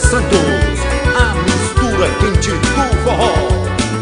Santos, a mistura quente do forró.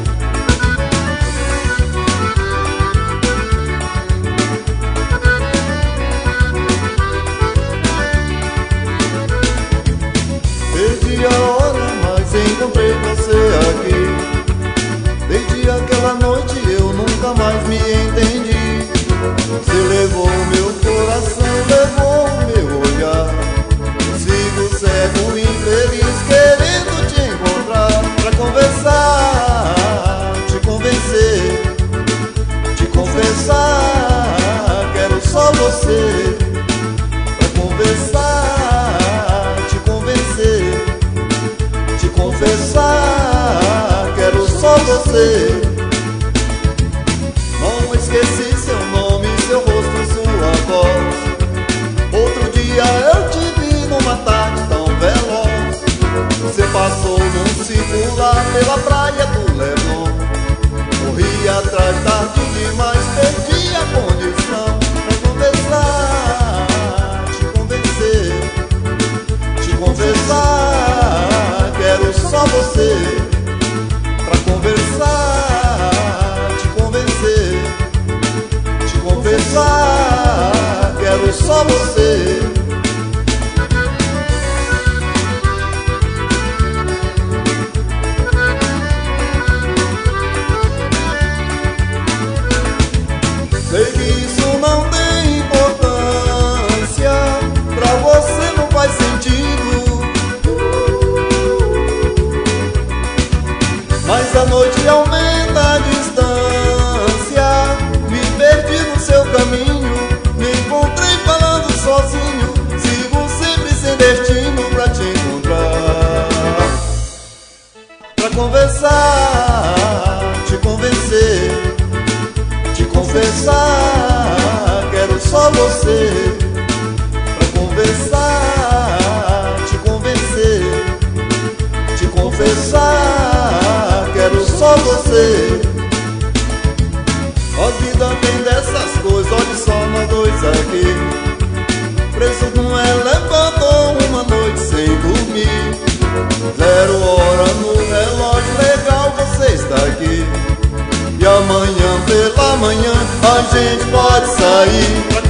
Perdi a hora, mas encontrei você aqui. Desde aquela noite eu nunca mais me entendi. Você levou meu coração, levou meu olhar. Sigo cego, infeliz, querendo te encontrar pra conversar, te convencer, te confessar. Quero só você pra conversar, te convencer, te confessar. Quero só você. Não esqueci seu nome, seu rosto, sua voz. Outro dia eu te vi numa tarde tão veloz. Você passou num circular pela praia do Leblon. Corri atrás tarde demais, perdi a condição pra conversar, te convencer, te confessar. Quero só você pra conversar, te convencer, te confessar. Quero só você. Sei que isso não tem importância, pra você não faz sentido, mas a noite aumenta a distância. Me perdi no seu caminho, me encontrei falando sozinho. Sigo sempre sem destino pra te encontrar, pra conversar, te convencer, te confessar. Quero só você pra conversar, te convencer, te confessar. Quero só você. A vida tem dessas coisas, olhe só nós dois aqui, presos num elevador, uma noite sem dormir. 0 hora no relógio, legal você está aqui. E amanhã pela manhã a gente pode sair pra